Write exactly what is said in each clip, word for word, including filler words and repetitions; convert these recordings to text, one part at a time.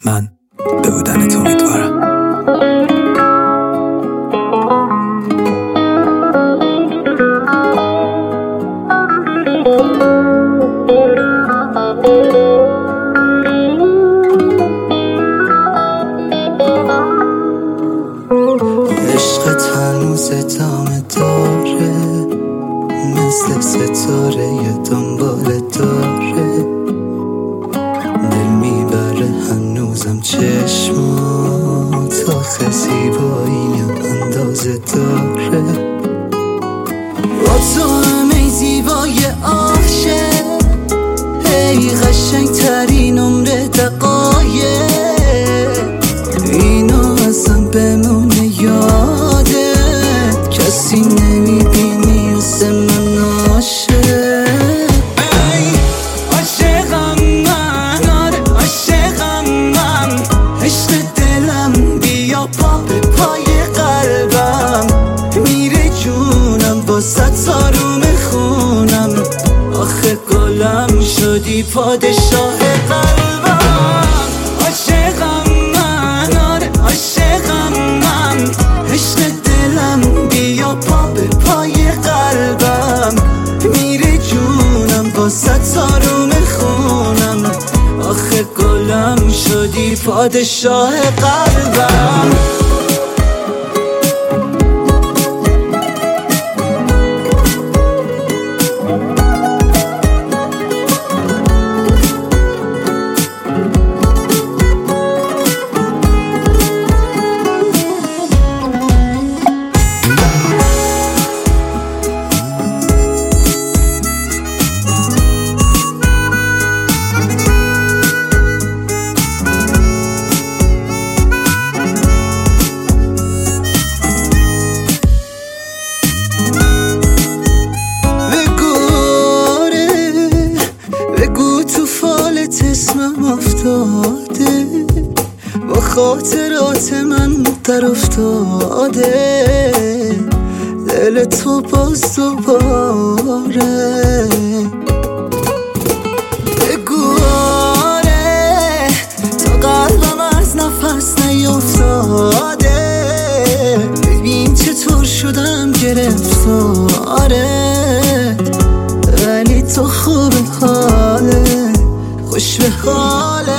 من به بودنت امیدوارم. عشقت هنوز ادامه داره، مثل ستاره دنبال داره، دل میبره هنوزم چشمات، آخه زیبایی اندازه داره. با تو همه زیبای عاشق، ای قشنگ ترین عمر دقایق، اینو ازم بمونه یاده، کسی نمیبینی مثل من عاشق. ای عاشقم من، آره عاشقم من، عشق دلم بیا پا به پای قلبم، میره جونم با ست آروم خونم، آخه گلم شدی پادشاه قلبم. عاشقم من، آره عاشقم من، عشق دلم بیا پا به پای قلبم، میره جونم با ست آروم خونم، آخه گلم شدی پادشاه قلبم. اسمم افتاده، با خاطرات من در افتاده، دل تو باز دوباره. بگو آره، تا قلبم از نفس نیفتاده، ببین چطور شدم گرفتاره، ولی تو خوب حاله، خوش به حاله.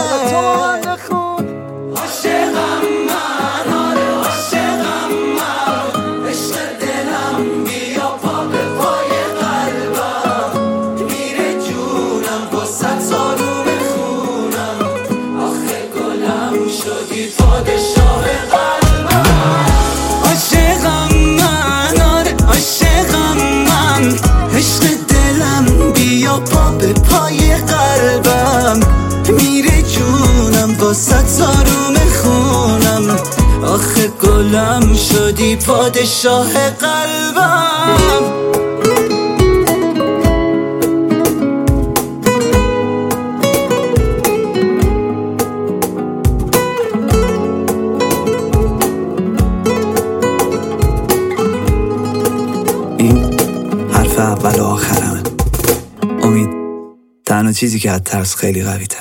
عاشقم من، آره عاشقم من، عشق دلم بیا پا به پای قلبم، میره جونم با ست آروم خونم، آخه گلم شدی پادشاه قلبم. عاشقم من، آره عاشقم من، عشق دلم بیا پا به پای قلبم، میره جونم با ست آروم خونم، آخه گلم شدی پادشاه قلبم. این حرف اول و آخرمه. امید تنها چیزی که از ترس خیلی قوی تر